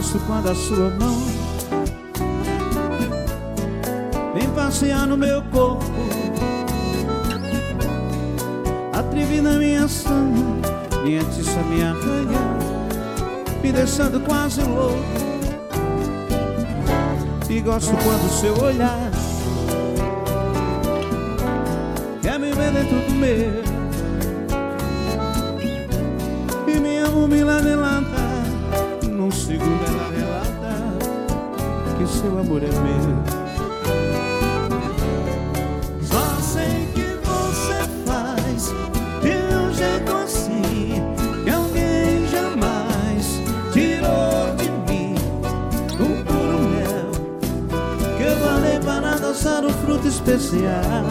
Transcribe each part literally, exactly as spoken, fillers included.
Gosto quando a sua mão vem passear no meu corpo, atrevida minha sangue, minha tiça me arranha, me deixando quase louco. E gosto quando seu olhar quer me ver dentro do meu, e minha mumila delata. Num segundo ela relata que seu amor é meu. Só sei que você faz de um jeito assim que alguém jamais tirou de mim um puro mel que eu guardei para adoçar um fruto especial.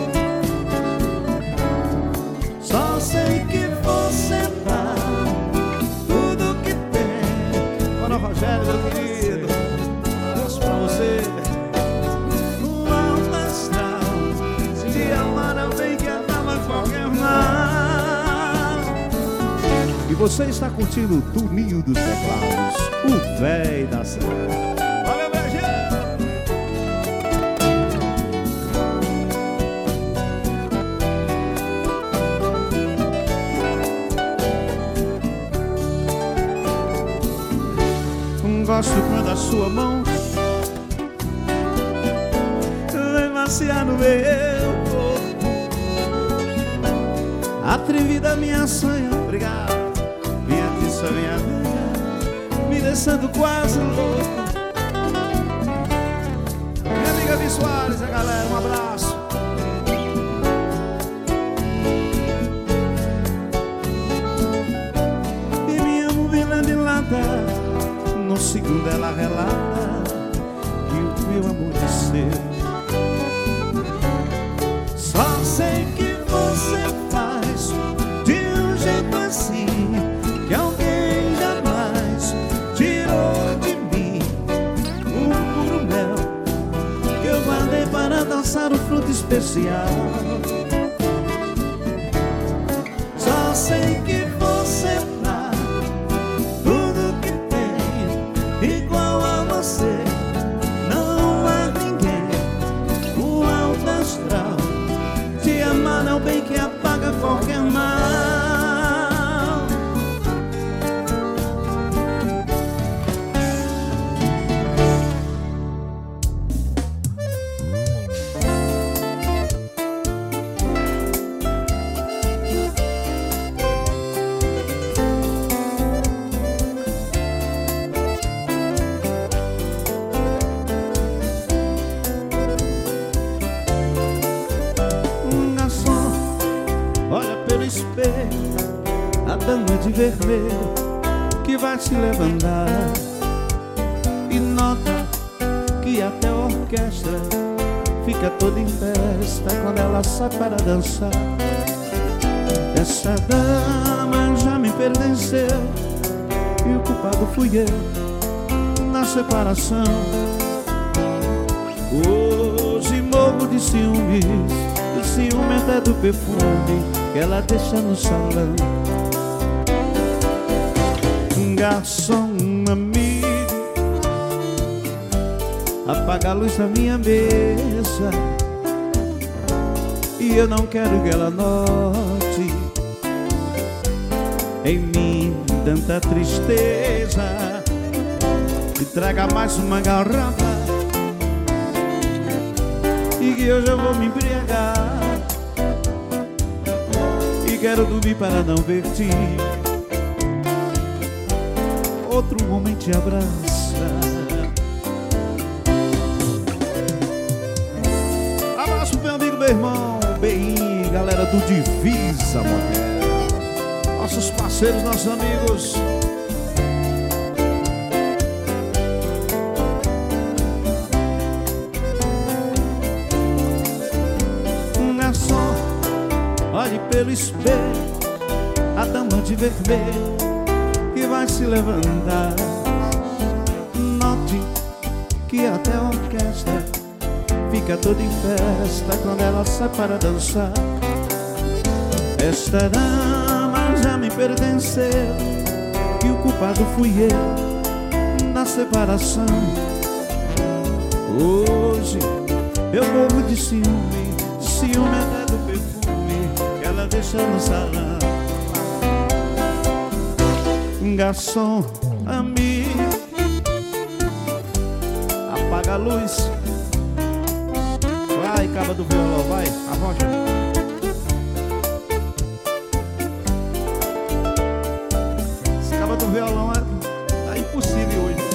Só sei que você dá tudo que tem. Bora, Rogério, meu querido, isso pra você. No alto astral, se amar alguém que amava qualquer mal. E você está curtindo o Tuninho dos Teclados, o véi da serra. Valeu, beijinho! Gosto quando a sua mão vem passear no meu corpo, atrevida minha sonha, obrigado, minha tiça, minha amiga, me deixando quase louco. Minha amiga Vi Soares, a galera, um abraço. E minha mobília de lata, no segundo ela relata que o meu amor é seu. Só sei que você faz de um jeito assim que alguém jamais tirou de mim um puro mel que eu guardei para dançar um fruto especial. Só sei que você dá tudo que igual a você, não há ninguém. O alto astral, te amar é o bem que apaga qualquer mal. A dama de vermelho que vai se levantar, e nota que até a orquestra fica toda em festa quando ela sai para dançar. Essa dama já me pertenceu e o culpado fui eu na separação. Hoje morro de ciúmes, o ciúme até do perfume que ela deixa no salão. Garçom, amigo, apaga a luz da minha mesa, e eu não quero que ela note em mim tanta tristeza. E traga mais uma garrafa, e que hoje eu vou me embriagar, e quero dormir para não ver-te. Outro homem te abraça. Abraço pro meu amigo, meu irmão Bem, galera do Divisa Moderna, nossos parceiros, nossos amigos. Garçom, olhe pelo espelho, a dama de vermelho que vai se levantar. Note que até a orquestra fica toda em festa quando ela sai para dançar. Esta dama já me pertenceu e o culpado fui eu na na separação. Hoje eu morro de ciúme, ciúme até do perfume que ela deixa no salão. Garçom, amigo, apaga a luz. Vai, caba do violão, vai, arrocha. Esse caba do violão é, tá impossível hoje.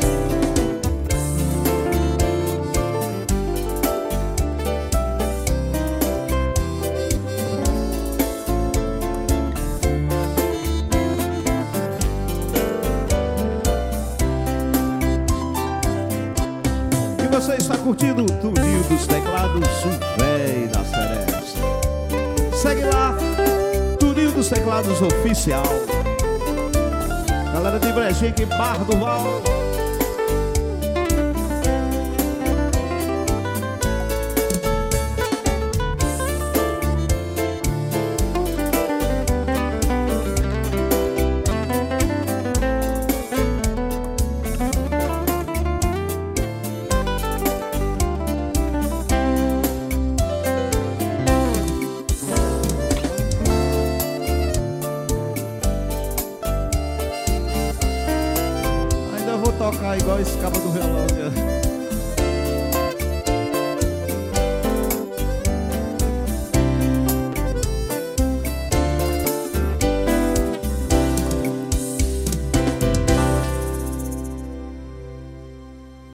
Você está curtindo o Tuninho dos Teclados, o véi da Seresta. Segue lá, Tuninho dos Teclados Oficial. Galera de Brejinha, Barra do Val. Vou tocar igual esse cabo do relógio.